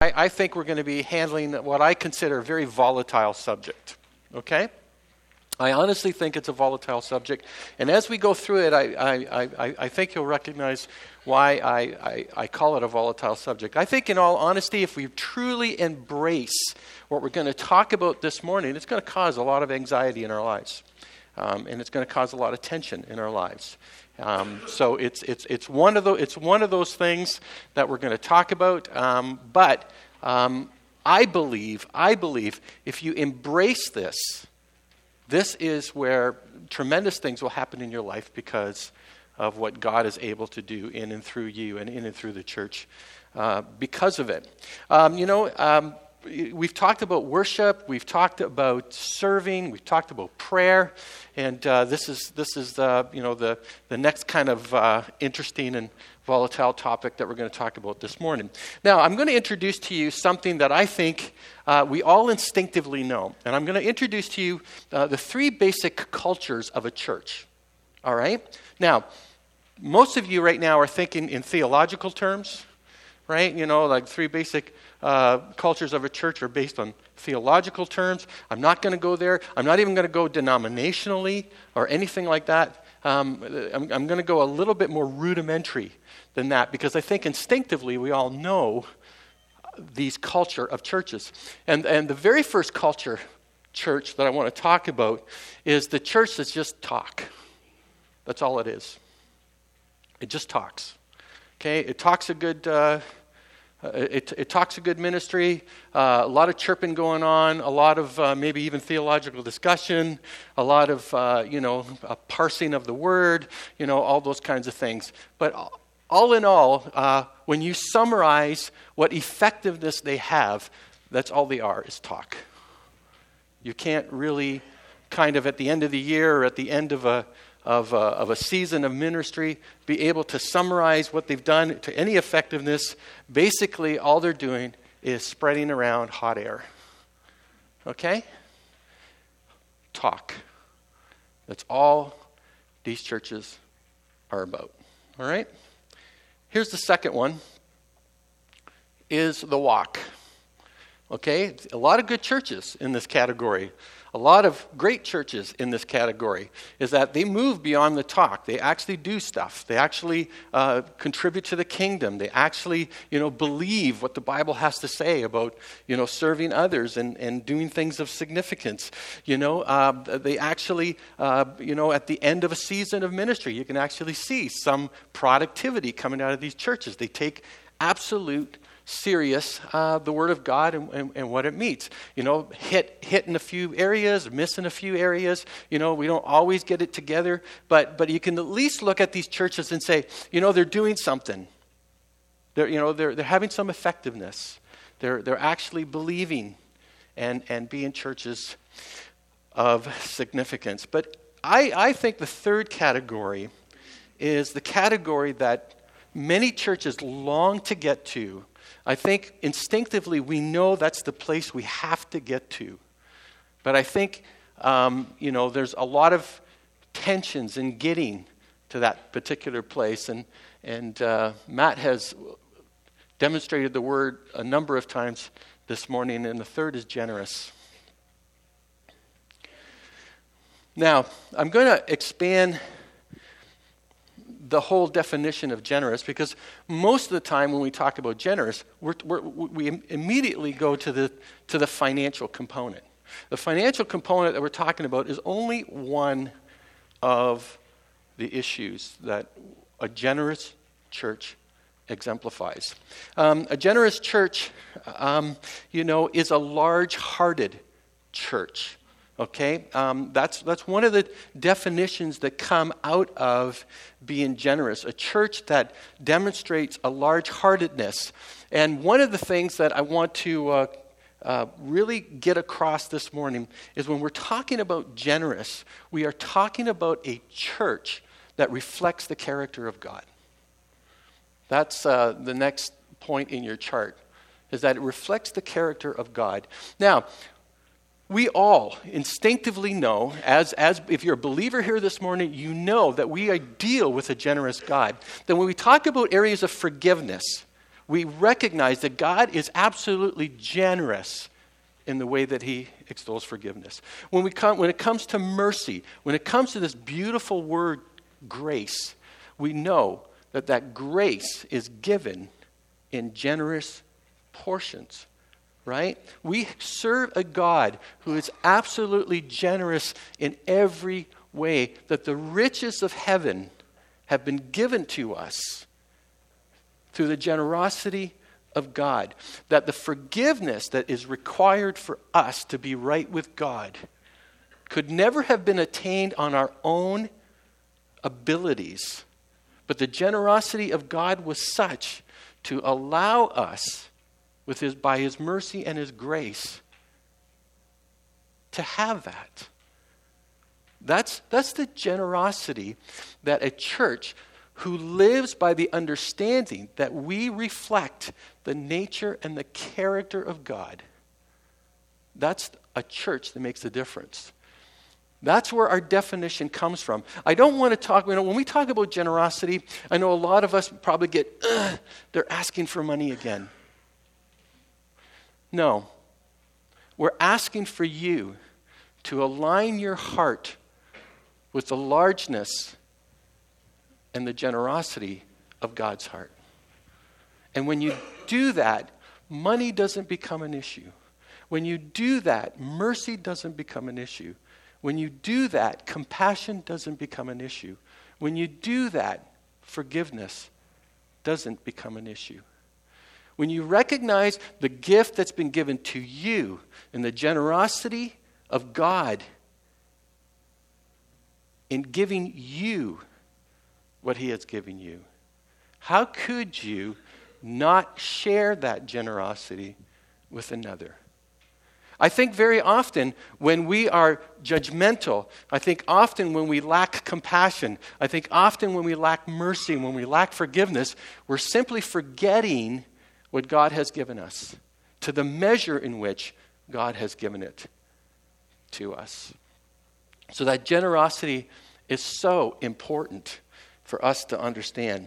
I think we're going to be handling what I consider a very volatile subject, okay? I honestly think it's a volatile subject, and as we go through it, I think you'll recognize why I call it a volatile subject. I think, in all honesty, if we truly embrace what we're going to talk about this morning, it's going to cause a lot of anxiety in our lives, and it's going to cause a lot of tension in our lives. So it's one of those things that we're going to talk about. But I believe if you embrace this is where tremendous things will happen in your life because of what God is able to do in and through you and in and through the church because of it. We've talked about worship, we've talked about serving, we've talked about prayer, and this is the next kind of interesting and volatile topic that we're going to talk about this morning. Now, I'm going to introduce to you something that I think we all instinctively know, and I'm going to introduce to you the three basic cultures of a church. All right? Now, most of you right now are thinking in theological terms, right? Like three basic cultures of a church are based on theological terms. I'm not going to go there. I'm not even going to go denominationally or anything like that. I'm going to go a little bit more rudimentary than that because I think instinctively we all know these culture of churches. And the very first culture church that I want to talk about is the church that's just talk. That's all it is. It just talks. Okay, it talks a good It talks a good ministry, a lot of chirping going on, a lot of maybe even theological discussion, a lot of, a parsing of the word, all those kinds of things. But all in all, when you summarize what effectiveness they have, that's all they are, is talk. You can't really kind of at the end of the year or at the end of a season of ministry, be able to summarize what they've done to any effectiveness. Basically, all they're doing is spreading around hot air. Okay? Talk. That's all these churches are about. All right? Here's the second one, is the walk. Okay? A lot of good churches in this category. A lot of great churches in this category is that they move beyond the talk. They actually do stuff. They actually contribute to the kingdom. They actually, believe what the Bible has to say about, serving others and doing things of significance. They actually, at the end of a season of ministry, you can actually see some productivity coming out of these churches. They take absolute serious the Word of God and what it means. Hit in a few areas, miss in a few areas. We don't always get it together, but you can at least look at these churches and say, they're doing something. They're having some effectiveness. They're actually believing and being churches of significance. But I think the third category is the category that many churches long to get to. I think instinctively we know that's the place we have to get to. But I think, there's a lot of tensions in getting to that particular place. And Matt has demonstrated the word a number of times this morning, and the third is generous. Now, I'm going to expand the whole definition of generous, because most of the time when we talk about generous, we immediately go to the financial component. The financial component that we're talking about is only one of the issues that a generous church exemplifies. A generous church, is a large-hearted church. Okay, that's one of the definitions that come out of being generous. A church that demonstrates a large-heartedness. And one of the things that I want to really get across this morning is when we're talking about generous, we are talking about a church that reflects the character of God. That's the next point in your chart, is that it reflects the character of God. Now, we all instinctively know, as if you're a believer here this morning, you know that we deal with a generous God. That when we talk about areas of forgiveness, we recognize that God is absolutely generous in the way that he extols forgiveness. When it comes to mercy, when it comes to this beautiful word, grace, we know that grace is given in generous portions, right? We serve a God who is absolutely generous in every way, that the riches of heaven have been given to us through the generosity of God, that the forgiveness that is required for us to be right with God could never have been attained on our own abilities, but the generosity of God was such to allow us, by his mercy and his grace, to have that. That's the generosity that a church who lives by the understanding that we reflect the nature and the character of God. That's a church that makes a difference. That's where our definition comes from. I don't want to talk, when we talk about generosity, I know a lot of us probably get, they're asking for money again. No. We're asking for you to align your heart with the largeness and the generosity of God's heart. And when you do that, money doesn't become an issue. When you do that, mercy doesn't become an issue. When you do that, compassion doesn't become an issue. When you do that, forgiveness doesn't become an issue. When you recognize the gift that's been given to you and the generosity of God in giving you what he has given you, how could you not share that generosity with another? I think very often when we are judgmental, I think often when we lack compassion, I think often when we lack mercy, when we lack forgiveness, we're simply forgetting what God has given us, to the measure in which God has given it to us. So that generosity is so important for us to understand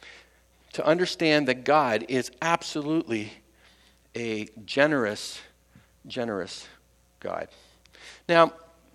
that God is absolutely a generous God. Now,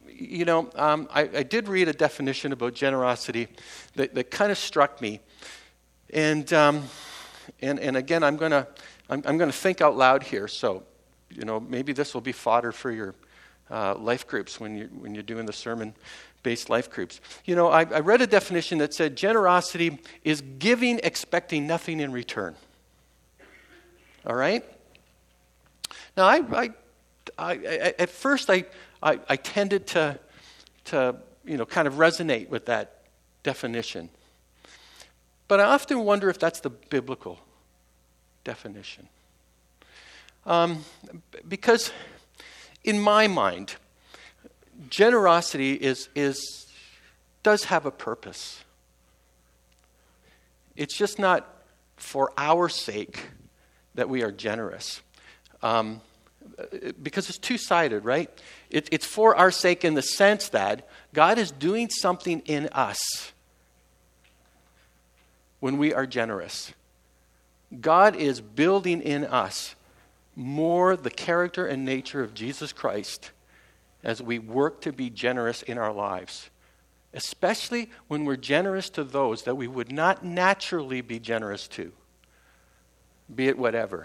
I did read a definition about generosity that kind of struck me, and again, I'm going to think out loud here. So, maybe this will be fodder for your life groups when you're doing the sermon-based life groups. I read a definition that said generosity is giving expecting nothing in return. All right. Now, I at first I tended to kind of resonate with that definition, but I often wonder if that's the biblical definition, because in my mind, generosity does have a purpose. It's just not for our sake that we are generous. Because it's two-sided, right? It's for our sake in the sense that God is doing something in us when we are generous. God is building in us more the character and nature of Jesus Christ as we work to be generous in our lives, especially when we're generous to those that we would not naturally be generous to, be it whatever.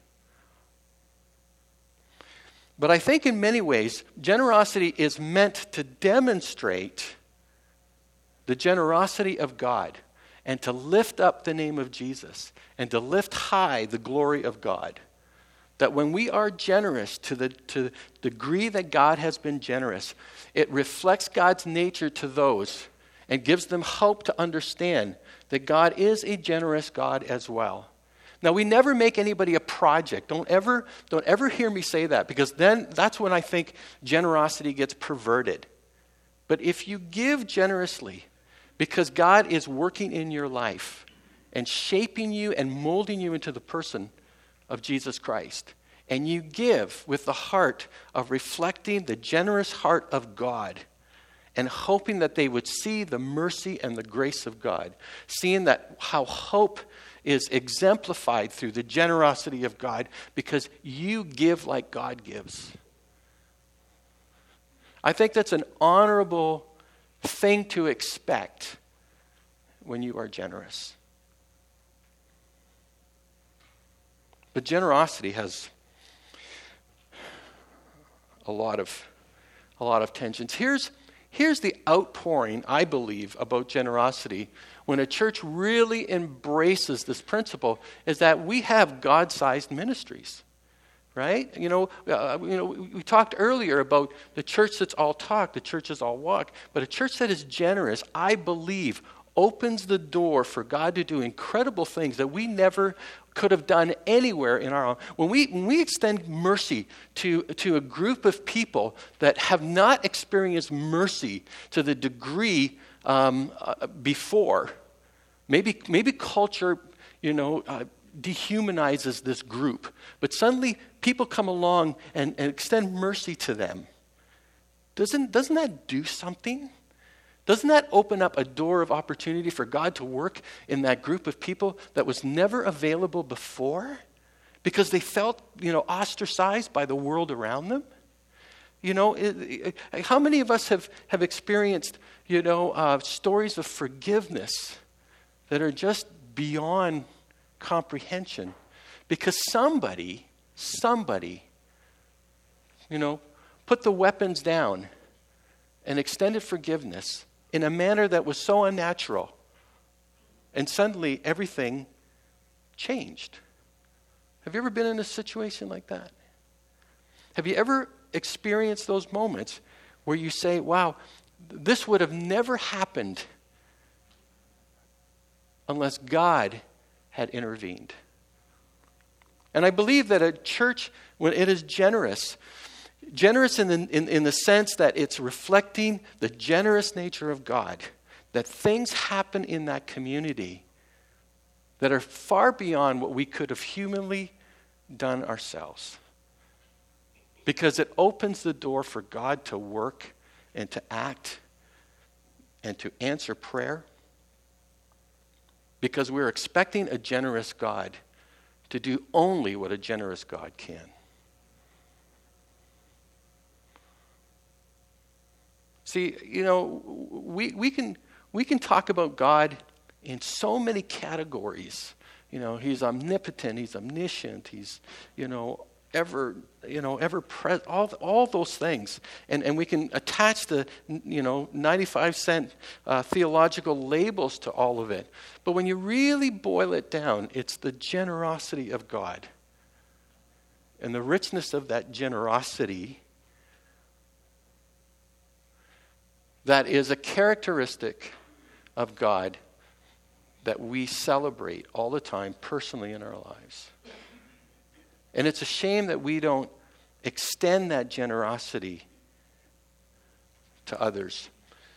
But I think in many ways, generosity is meant to demonstrate the generosity of God and to lift up the name of Jesus and to lift high the glory of God. That when we are generous to the degree that God has been generous, it reflects God's nature to those and gives them hope to understand that God is a generous God as well. Now, we never make anybody a project. Don't ever hear me say that, because then that's when I think generosity gets perverted. But if you give generously because God is working in your life and shaping you and molding you into the person of Jesus Christ, and you give with the heart of reflecting the generous heart of God and hoping that they would see the mercy and the grace of God, seeing that how hope is exemplified through the generosity of God because you give like God gives. I think that's an honorable thing to expect when you are generous. But generosity has a lot of tensions. Here's the outpouring, I believe, about generosity when a church really embraces this principle, is that we have God-sized ministries, right? We talked earlier about the church that's all talk, the church that's all walk, but a church that is generous, I believe, opens the door for God to do incredible things that we never could have done anywhere in our own. When we extend mercy to a group of people that have not experienced mercy to the degree before, maybe culture, dehumanizes this group, but suddenly people come along and extend mercy to them. Doesn't that do something? Doesn't that open up a door of opportunity for God to work in that group of people that was never available before because they felt, ostracized by the world around them? How many of us have experienced, stories of forgiveness that are just beyond comprehension because somebody, put the weapons down and extended forgiveness in a manner that was so unnatural. And suddenly everything changed. Have you ever been in a situation like that? Have you ever experienced those moments where you say, wow, this would have never happened unless God had intervened? And I believe that a church, when it is generous in the sense that it's reflecting the generous nature of God, that things happen in that community that are far beyond what we could have humanly done ourselves. Because it opens the door for God to work and to act and to answer prayer. Because we're expecting a generous God to do only what a generous God can. See, we can talk about God in so many categories. He's omnipotent, he's omniscient, he's, ever present, all those things. And we can attach the, 95-cent theological labels to all of it. But when you really boil it down, it's the generosity of God. And the richness of that generosity that is a characteristic of God that we celebrate all the time personally in our lives. And it's a shame that we don't extend that generosity to others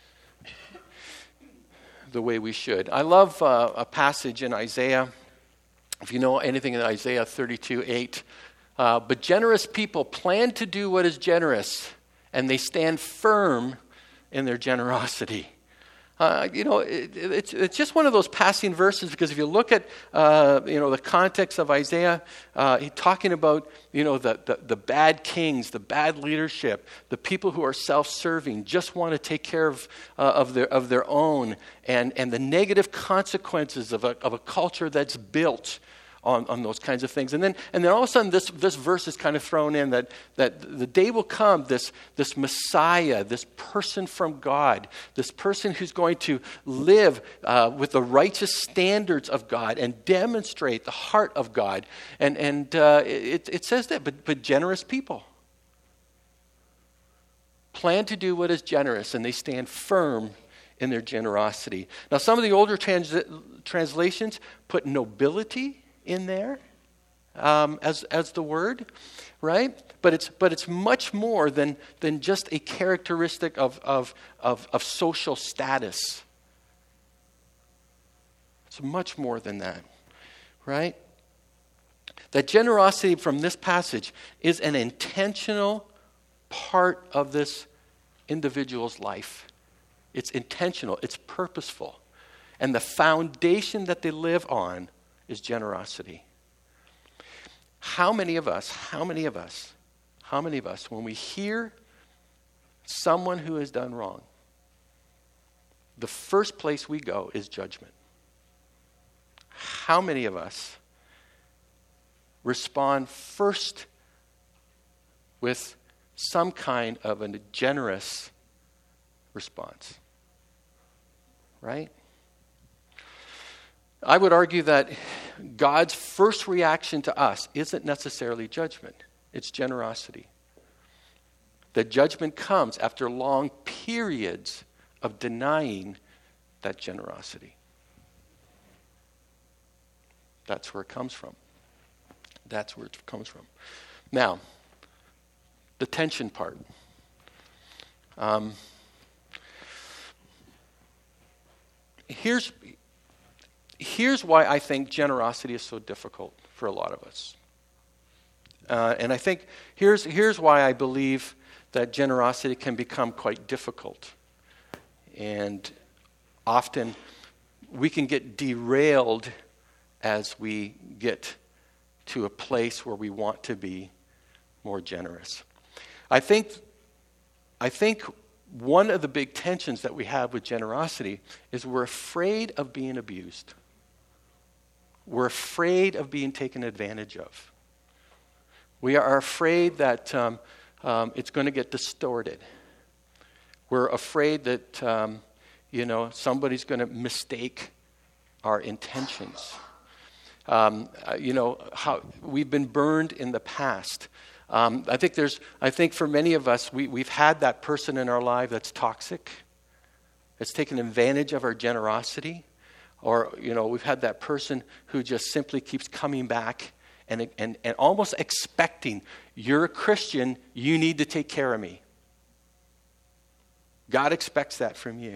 the way we should. I love a passage in Isaiah, if you know anything in Isaiah 32:8. But generous people plan to do what is generous, and they stand firm in their generosity. It's just one of those passing verses, because if you look at the context of Isaiah, he's talking about the bad kings, the bad leadership, the people who are self-serving, just want to take care of their own, and the negative consequences of a culture that's built on those kinds of things. And then all of a sudden this verse is kind of thrown in that the day will come, this Messiah, this person from God, this person who's going to live with the righteous standards of God and demonstrate the heart of God. And it says that, but generous people plan to do what is generous, and they stand firm in their generosity. Now, some of the older translations put nobility in there as the word, right? But it's much more than just a characteristic of social status. It's much more than that, right? That generosity from this passage is an intentional part of this individual's life. It's intentional, it's purposeful. And the foundation that they live on is generosity. How many of us, when we hear someone who has done wrong, the first place we go is judgment? How many of us respond first with some kind of a generous response? Right? I would argue that God's first reaction to us isn't necessarily judgment. It's generosity. The judgment comes after long periods of denying that generosity. That's where it comes from. That's where it comes from. Now, the tension part. Here's why I think generosity is so difficult for a lot of us. And I think here's why I believe that generosity can become quite difficult. And often we can get derailed as we get to a place where we want to be more generous. I think one of the big tensions that we have with generosity is we're afraid of being abused. We're afraid of being taken advantage of. We are afraid that it's going to get distorted. We're afraid that somebody's going to mistake our intentions. How we've been burned in the past. I think for many of us, we've had that person in our life that's toxic, that's taken advantage of our generosity, or we've had that person who just simply keeps coming back and almost expecting, you're a Christian, you need to take care of me. God expects that from you.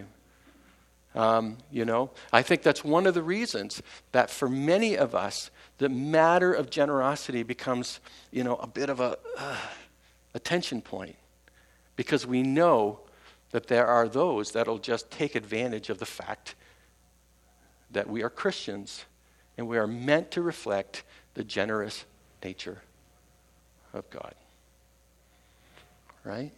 I think that's one of the reasons that for many of us, the matter of generosity becomes, a bit of a tension point, because we know that there are those that'll just take advantage of the fact that we are Christians and we are meant to reflect the generous nature of God. Right?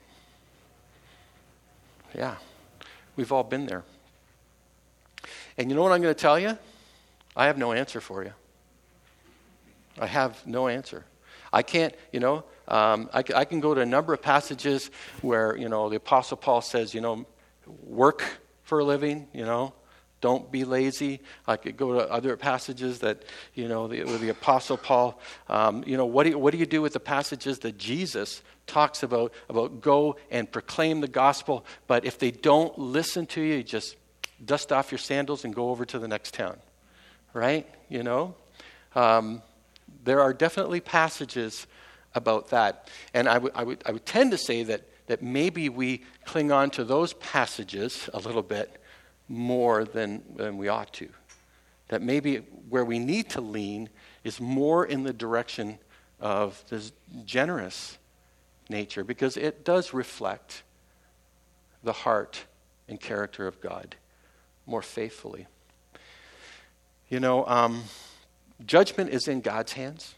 Yeah. We've all been there. And you know what I'm going to tell you? I have no answer for you. I have no answer. I can't, I can go to a number of passages where, the Apostle Paul says, work for a living, don't be lazy. I could go to other passages that, with the Apostle Paul, what do you do with the passages that Jesus talks about go and proclaim the gospel, but if they don't listen to you, just dust off your sandals and go over to the next town, right? There are definitely passages about that, and I would tend to say that maybe we cling on to those passages a little bit more than we ought to. That maybe where we need to lean is more in the direction of this generous nature, because it does reflect the heart and character of God more faithfully. Judgment is in God's hands.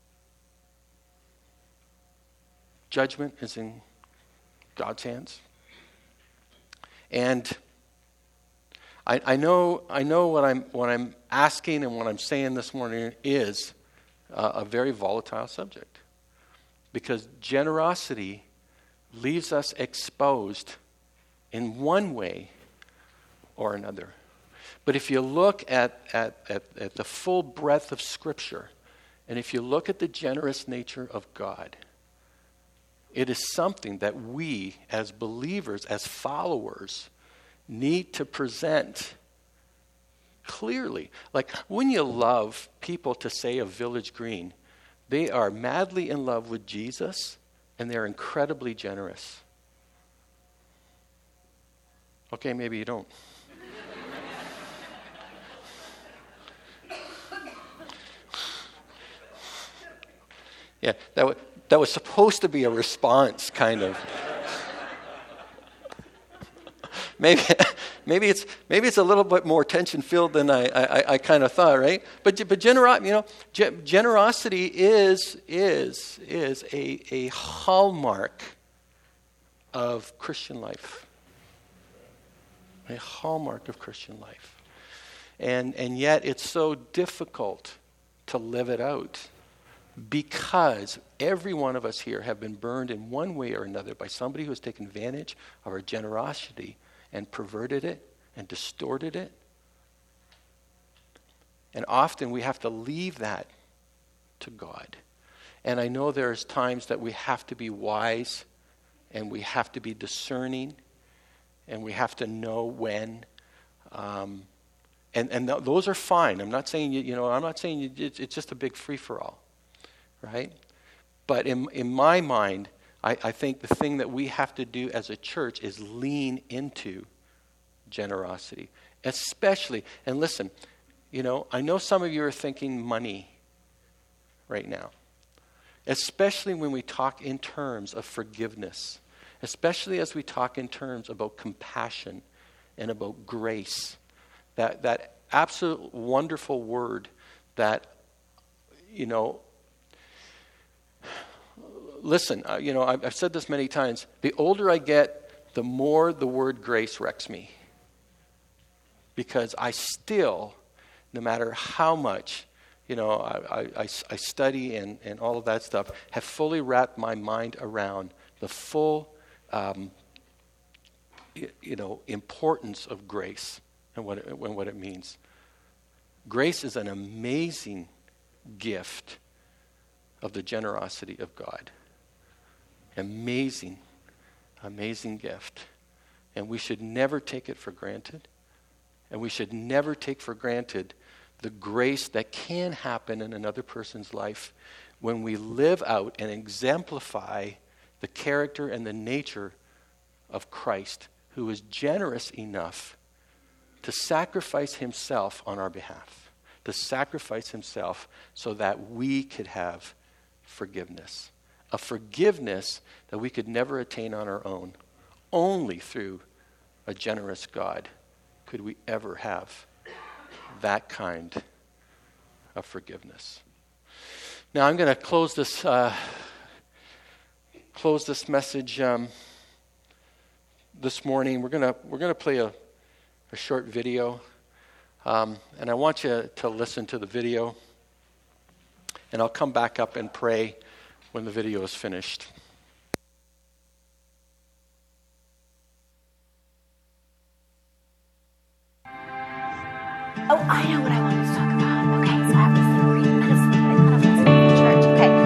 Judgment is in God's hands. And I know what I'm asking and what I'm saying this morning is a very volatile subject, because generosity leaves us exposed in one way or another. But if you look at the full breadth of Scripture, and if you look at the generous nature of God, it is something that we as believers, as followers, need to present clearly. Like, when you love people to say of Village Green, they are madly in love with Jesus and they're incredibly generous. Okay, maybe you don't. Yeah, that was supposed to be a response, kind of. maybe it's a little bit more tension-filled than I kind of thought, right? But generosity is a hallmark of Christian life. A hallmark of Christian life. And yet it's so difficult to live it out because every one of us here have been burned in one way or another by somebody who has taken advantage of our generosity and perverted it and distorted it. And often we have to leave that to God. And I know there's times that we have to be wise and we have to be discerning and we have to know when. And those are fine. I'm not saying it's just a big free-for-all, right? But in my mind, I think the thing that we have to do as a church is lean into generosity, especially. And listen, I know some of you are thinking money right now, especially when we talk in terms of forgiveness, especially as we talk in terms about compassion and about grace. That absolute wonderful word that, listen, I've said this many times. The older I get, the more the word grace wrecks me. Because I still, no matter how much, I study and all of that stuff, have fully wrapped my mind around the full, importance of grace. And what it means. Grace is an amazing gift of the generosity of God. Amazing, amazing gift. And we should never take it for granted. And we should never take for granted the grace that can happen in another person's life when we live out and exemplify the character and the nature of Christ, who is generous enough to sacrifice himself on our behalf, to sacrifice himself so that we could have forgiveness. A forgiveness that we could never attain on our own. Only through a generous God could we ever have that kind of forgiveness. Now I'm going to close this message this morning. We're going to play a short video, and I want you to listen to the video, and I'll come back up and pray when the video is finished. Oh, I know what I wanted to talk about. Okay, so I have this thing where you kind of listen to the church.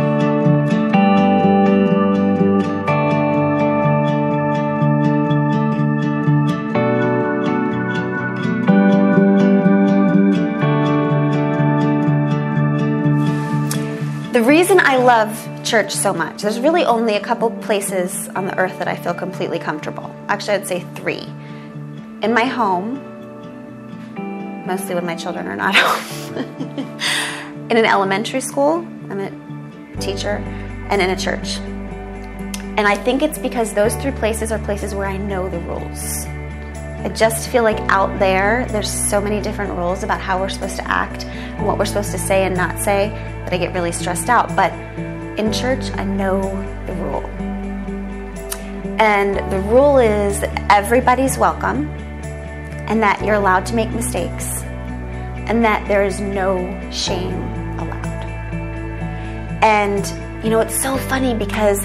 Okay. The reason I love church so much, there's really only a couple places on the earth that I feel completely comfortable. Actually, I'd say 3. In my home, mostly when my children are not home. In an elementary school, I'm a teacher, and in a church. And I think it's because those 3 places are places where I know the rules. I just feel like out there's so many different rules about how we're supposed to act and what we're supposed to say and not say that I get really stressed out. But in church, I know the rule. And the rule is that everybody's welcome, and that you're allowed to make mistakes, and that there is no shame allowed. And, it's so funny because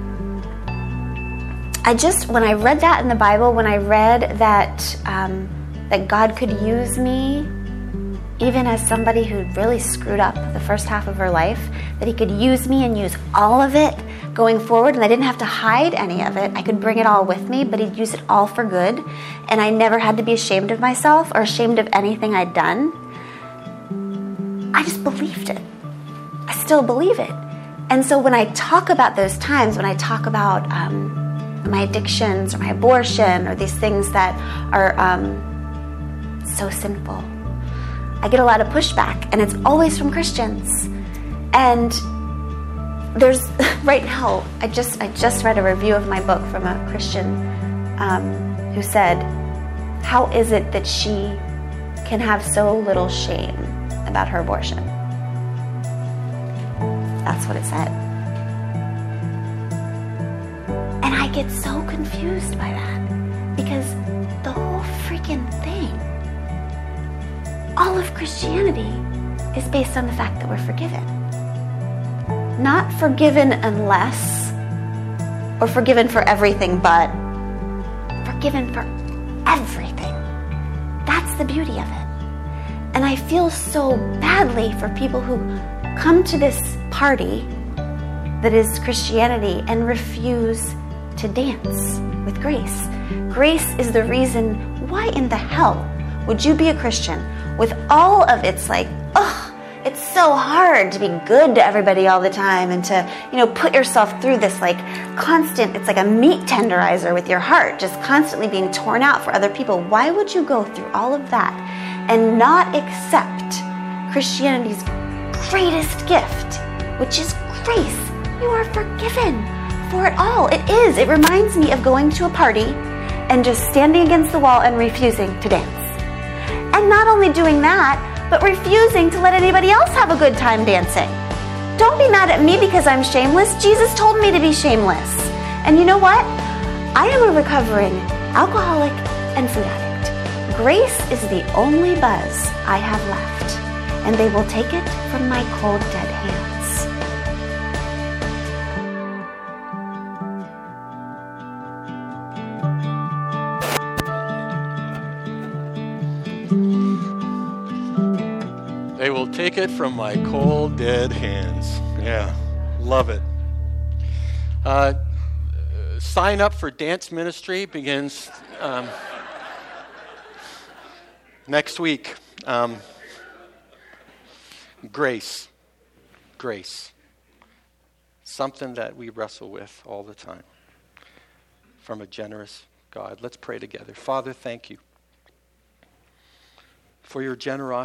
when I read that in the Bible, when I read that that God could use me, even as somebody who really screwed up the first half of her life, that he could use me and use all of it going forward, and I didn't have to hide any of it. I could bring it all with me, but he'd use it all for good, and I never had to be ashamed of myself or ashamed of anything I'd done. I just believed it. I still believe it. And so when I talk about those times, when I talk about my addictions or my abortion or these things that are so sinful, I get a lot of pushback, and it's always from Christians. And there's right now, I just read a review of my book from a Christian who said, how is it that she can have so little shame about her abortion? That's what it said. And I get so confused by that, because the whole freaking thing, all of Christianity is based on the fact that we're forgiven. Not forgiven unless, or forgiven for everything but, forgiven for everything. That's the beauty of it. And I feel so badly for people who come to this party that is Christianity and refuse to dance with grace. Grace is the reason why in the hell would you be a Christian with all of its it's so hard to be good to everybody all the time and to, put yourself through this constant, it's like a meat tenderizer with your heart, just constantly being torn out for other people. Why would you go through all of that and not accept Christianity's greatest gift, which is grace? You are forgiven for it all. It is. It reminds me of going to a party and just standing against the wall and refusing to dance. And not only doing that, but refusing to let anybody else have a good time dancing. Don't be mad at me because I'm shameless. Jesus told me to be shameless. And you know what? I am a recovering alcoholic and food addict. Grace is the only buzz I have left, and they will take it from my cold, dead hands. They will take it from my cold, dead hands. Yeah, love it. Sign up for dance ministry begins next week. Grace. Something that we wrestle with all the time from a generous God. Let's pray together. Father, thank you for your generosity.